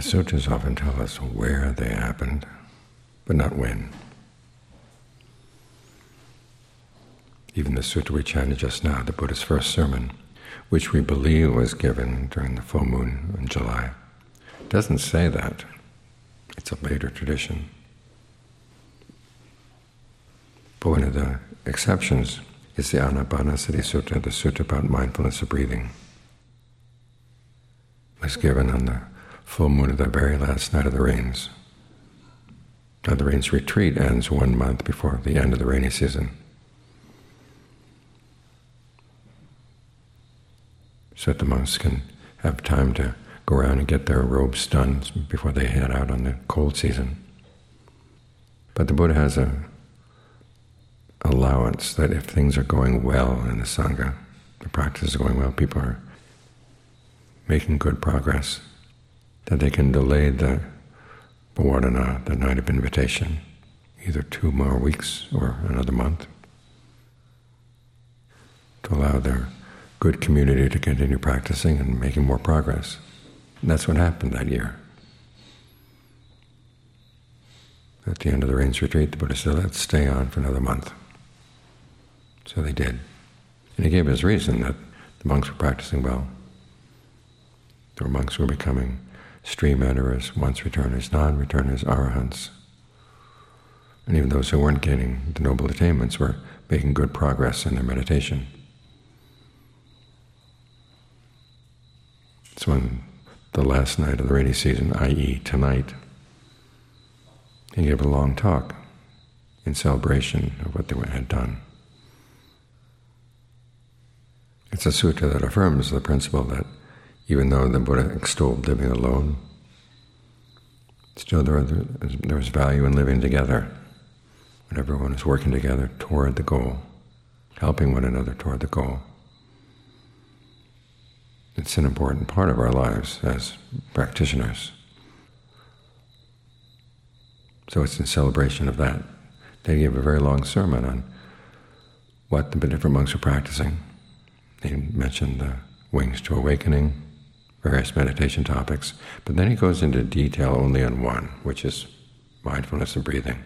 The sutras often tell us where they happened, but not when. Even the sutta we chanted just now, the Buddha's first sermon, which we believe was given during the full moon in July, doesn't say that. It's a later tradition. But one of the exceptions is the Anapanasati Sutta, the sutta about mindfulness of breathing. It was given on the full moon of the very last night of the rains. Now the rains retreat ends 1 month before the end of the rainy season. So that the monks can have time to go around and get their robes done before they head out on the cold season. But the Buddha has a allowance that if things are going well in the Sangha, the practice is going well, people are making good progress, that they can delay the Pawadana, the night of invitation, either 2 more weeks or another month, to allow their good community to continue practicing and making more progress. And that's what happened that year. At the end of the rains retreat, the Buddha said, let's stay on for another month. So they did. And he gave his reason that the monks were practicing well. There were monks who were becoming stream enterers, once-returners, non-returners, arahants. And even those who weren't gaining the noble attainments were making good progress in their meditation. So on the last night of the rainy season, i.e. tonight, he gave a long talk in celebration of what they had done. It's a sutta that affirms the principle that even though the Buddha extolled living alone, still there is value in living together, when everyone is working together toward the goal, helping one another toward the goal. It's an important part of our lives as practitioners. So it's in celebration of that. They gave a very long sermon on what the different monks were practicing. They mentioned the wings to awakening, various meditation topics, but then he goes into detail only on one, which is mindfulness of breathing.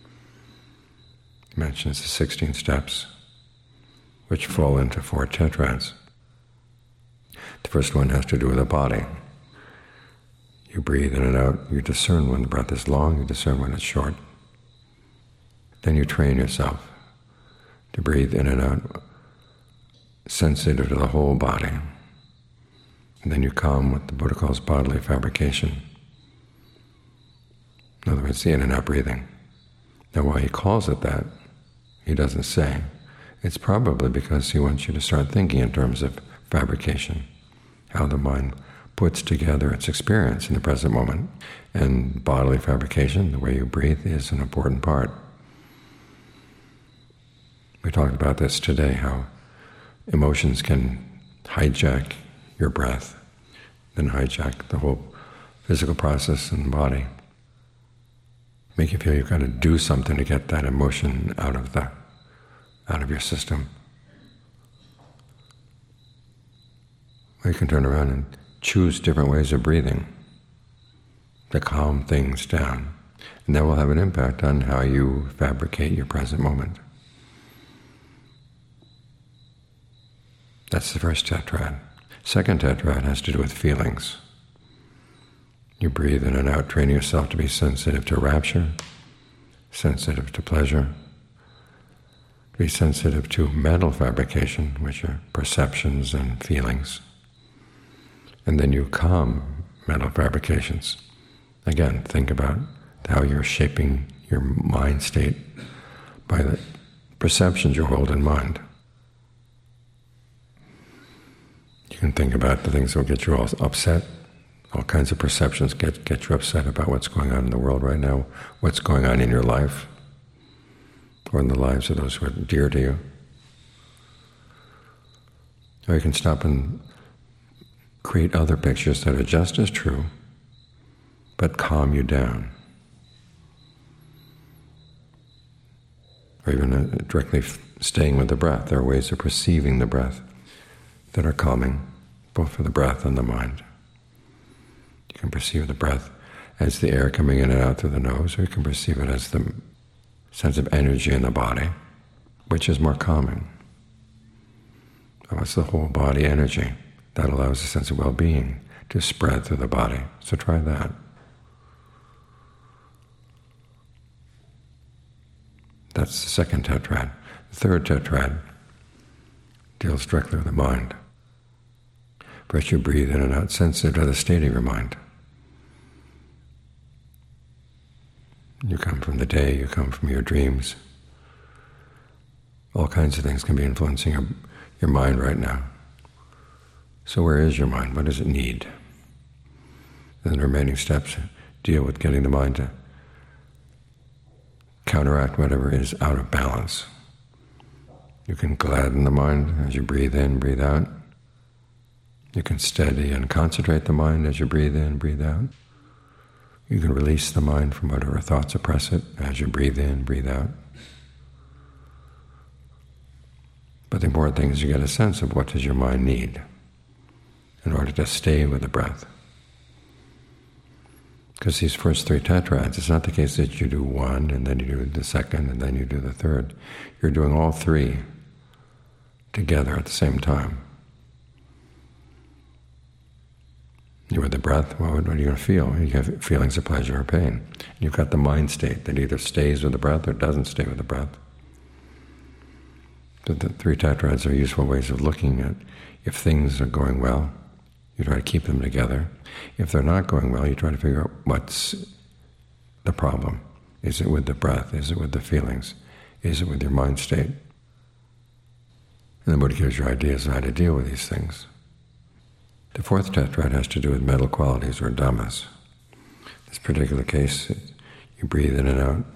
He mentions the 16 steps, which fall into 4 tetrads. The first one has to do with the body. You breathe in and out, you discern when the breath is long, you discern when it's short. Then you train yourself to breathe in and out, sensitive to the whole body. And then you calm what the Buddha calls bodily fabrication. In other words, the in and out breathing. Now why he calls it that, he doesn't say. It's probably because he wants you to start thinking in terms of fabrication, how the mind puts together its experience in the present moment. And bodily fabrication, the way you breathe, is an important part. We talked about this today, how emotions can hijack your breath, then hijack the whole physical process in the body, make you feel you've got to do something to get that emotion out of your system. Or you can turn around and choose different ways of breathing to calm things down, and that will have an impact on how you fabricate your present moment. That's the first tetrad. Second tetrad has to do with feelings. You breathe in and out, training yourself to be sensitive to rapture, sensitive to pleasure, to be sensitive to mental fabrication, which are perceptions and feelings. And then you calm mental fabrications. Again, think about how you're shaping your mind state by the perceptions you hold in mind. You can think about the things that will get you all upset. All kinds of perceptions get you upset about what's going on in the world right now, what's going on in your life, or in the lives of those who are dear to you. Or you can stop and create other pictures that are just as true, but calm you down. Or even directly staying with the breath. There are ways of perceiving the breath that are calming, both for the breath and the mind. You can perceive the breath as the air coming in and out through the nose, or you can perceive it as the sense of energy in the body, which is more calming. Oh, it's the whole body energy that allows a sense of well-being to spread through the body. So try that. That's the second tetrad. The third tetrad deals directly with the mind. First you breathe in and out, sensitive to the state of your mind. You come from the day, you come from your dreams. All kinds of things can be influencing your mind right now. So where is your mind? What does it need? Then the remaining steps deal with getting the mind to counteract whatever is out of balance. You can gladden the mind as you breathe in, breathe out. You can steady and concentrate the mind as you breathe in, breathe out. You can release the mind from whatever thoughts oppress it as you breathe in, breathe out. But the important thing is you get a sense of what does your mind need in order to stay with the breath. Because these first three tetrads, it's not the case that you do one, and then you do the second, and then you do the third. You're doing all three together at the same time. You're with the breath, well, what are you going to feel? You have feelings of pleasure or pain. You've got the mind state that either stays with the breath or doesn't stay with the breath. So the three tetrads are useful ways of looking at if things are going well, you try to keep them together. If they're not going well, you try to figure out what's the problem. Is it with the breath? Is it with the feelings? Is it with your mind state? And the Buddha gives you ideas of how to deal with these things. The fourth tetrad has to do with mental qualities, or dhammas. In this particular case, you breathe in and out,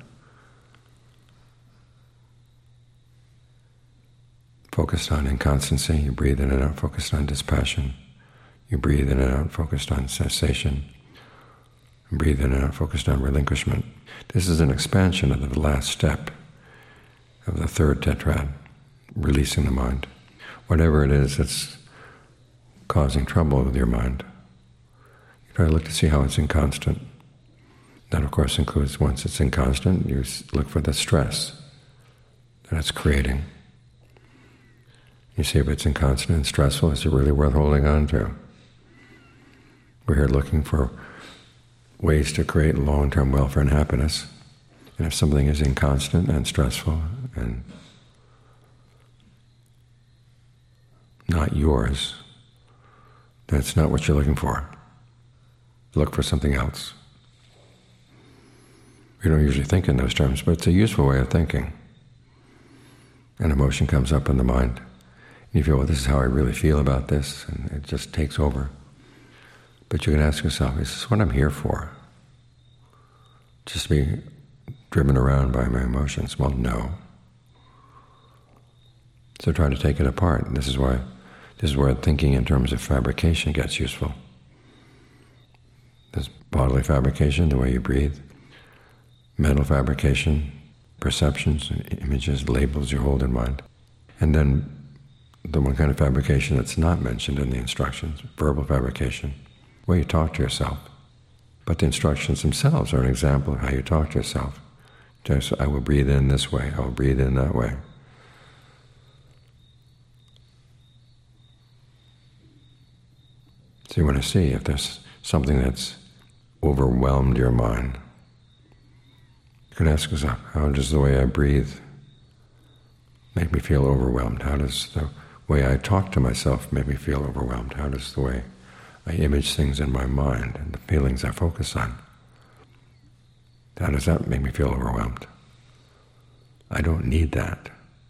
focused on inconstancy. You breathe in and out, focused on dispassion. You breathe in and out, focused on cessation. And breathe in and out, focused on relinquishment. This is an expansion of the last step of the third tetrad, releasing the mind. Whatever it is that's causing trouble with your mind, you try to look to see how it's inconstant. That, of course, includes once it's inconstant, you look for the stress that it's creating. You see if it's inconstant and stressful, is it really worth holding on to? We're here looking for ways to create long-term welfare and happiness. And if something is inconstant and stressful and not yours, then it's not what you're looking for. Look for something else. We don't usually think in those terms, but it's a useful way of thinking. An emotion comes up in the mind. And you feel, well, this is how I really feel about this, and it just takes over. But you can ask yourself, is this what I'm here for? Just to be driven around by my emotions? Well, no. So try to take it apart. This is where thinking in terms of fabrication gets useful. There's bodily fabrication, the way you breathe, mental fabrication, perceptions, images, labels you hold in mind, and then the one kind of fabrication that's not mentioned in the instructions, verbal fabrication, where you talk to yourself. But the instructions themselves are an example of how you talk to yourself. So I will breathe in this way, I will breathe in that way. So you want to see if there's something that's overwhelmed your mind. You can ask yourself, how does the way I breathe make me feel overwhelmed? How does the way I talk to myself make me feel overwhelmed? How does the way I image things in my mind and the feelings I focus on, how does that make me feel overwhelmed? I don't need that.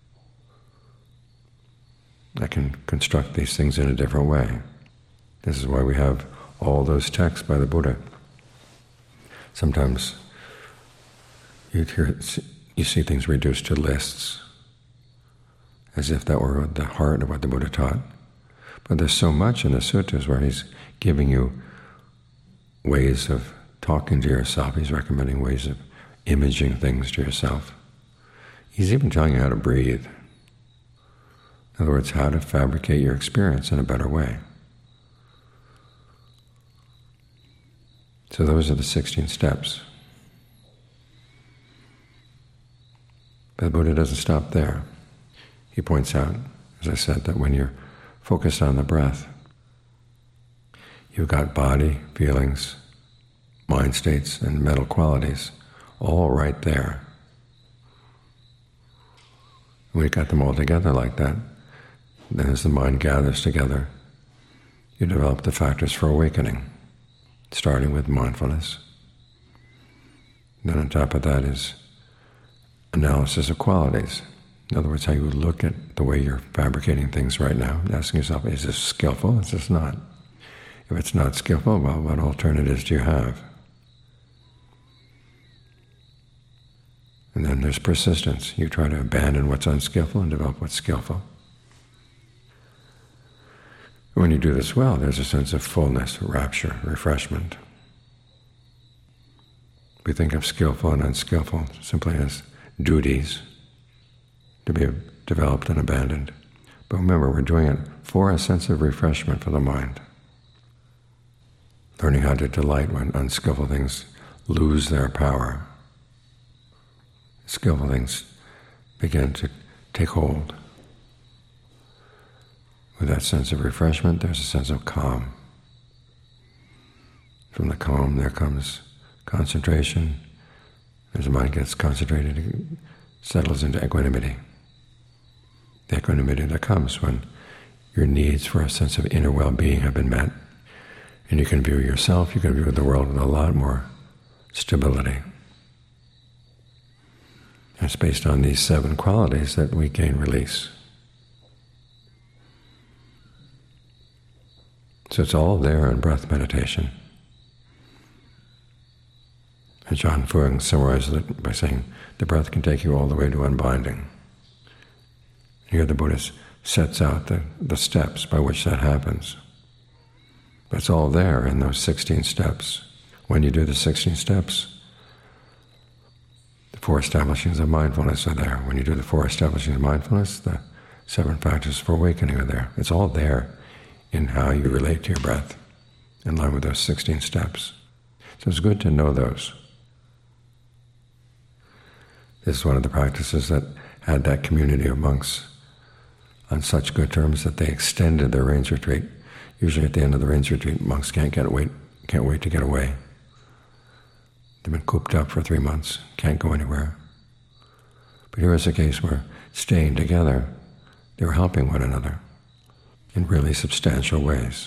I can construct these things in a different way. This is why we have all those texts by the Buddha. Sometimes you see things reduced to lists, as if that were the heart of what the Buddha taught. But there's so much in the suttas where he's giving you ways of talking to yourself. He's recommending ways of imaging things to yourself. He's even telling you how to breathe. In other words, how to fabricate your experience in a better way. So those are the 16 steps. But the Buddha doesn't stop there. He points out, as I said, that when you're focused on the breath, you've got body, feelings, mind states, and mental qualities all right there. When you've got them all together like that, then as the mind gathers together, you develop the factors for awakening, starting with mindfulness. Then on top of that is analysis of qualities. In other words, how you look at the way you're fabricating things right now, asking yourself, is this skillful, is this not? If it's not skillful, well, what alternatives do you have? And then there's persistence. You try to abandon what's unskillful and develop what's skillful. When you do this well, there's a sense of fullness, rapture, refreshment. We think of skillful and unskillful simply as duties to be developed and abandoned. But remember, we're doing it for a sense of refreshment for the mind. Learning how to delight when unskillful things lose their power. Skillful things begin to take hold. With that sense of refreshment, there's a sense of calm. From the calm, there comes concentration. As the mind gets concentrated, it settles into equanimity. The equanimity that comes when your needs for a sense of inner well-being have been met, and you can view yourself, you can view the world with a lot more stability. And it's based on these 7 qualities that we gain release. So it's all there in breath meditation. And John Fuang summarizes it by saying, the breath can take you all the way to unbinding. Here the Buddha sets out the steps by which that happens. But it's all there in those 16 steps. When you do the 16 steps, the 4 establishings of mindfulness are there. When you do the 4 establishings of mindfulness, the 7 factors for awakening are there. It's all there in how you relate to your breath, in line with those 16 steps. So it's good to know those. This is one of the practices that had that community of monks on such good terms that they extended their rains retreat. Usually at the end of the rains retreat, monks can't wait to get away. They've been cooped up for 3 months, can't go anywhere. But here is a case where, staying together, they were helping one another in really substantial ways.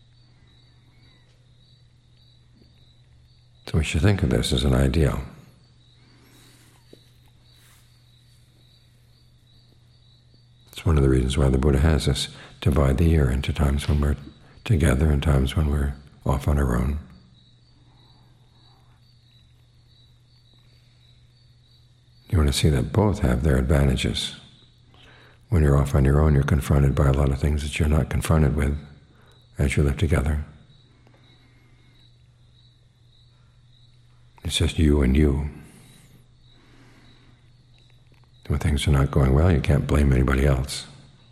So we should think of this as an ideal. It's one of the reasons why the Buddha has us divide the year into times when we're together and times when we're off on our own. You want to see that both have their advantages. When you're off on your own, you're confronted by a lot of things that you're not confronted with as you live together. It's just you and you. When things are not going well, you can't blame anybody else.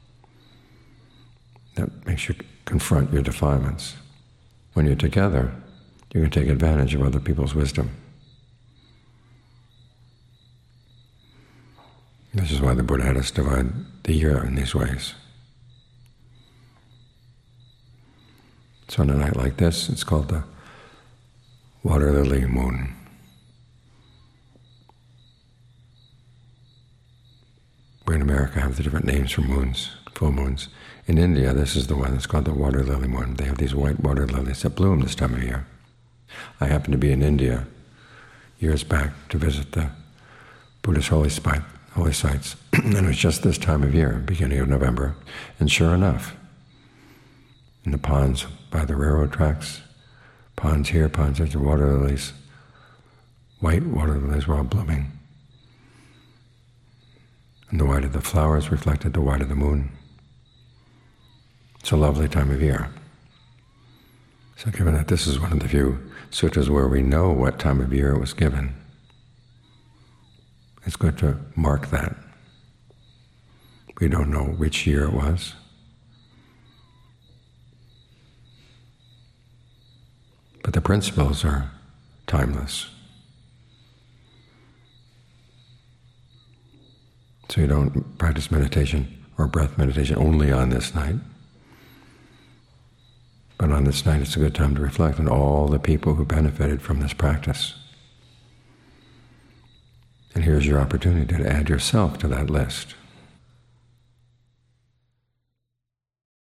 That makes you confront your defilements. When you're together, you can take advantage of other people's wisdom. This is why the Buddha had us divide the year in these ways. So on a night like this, it's called the water lily moon. We in America have the different names for moons, full moons. In India, this is the one that's called the water lily moon. They have these white water lilies that bloom this time of year. I happened to be in India years back to visit the Buddhist holy sites, and it was just this time of year, beginning of November. And sure enough, in the ponds by the railroad tracks, ponds here, ponds there, the water lilies, white water lilies were all blooming. And the white of the flowers reflected the white of the moon. It's a lovely time of year. So given that this is one of the few sutras where we know what time of year it was given, it's good to mark that. We don't know which year it was. But the principles are timeless. So you don't practice meditation or breath meditation only on this night. But on this night, it's a good time to reflect on all the people who benefited from this practice. And here's your opportunity to add yourself to that list.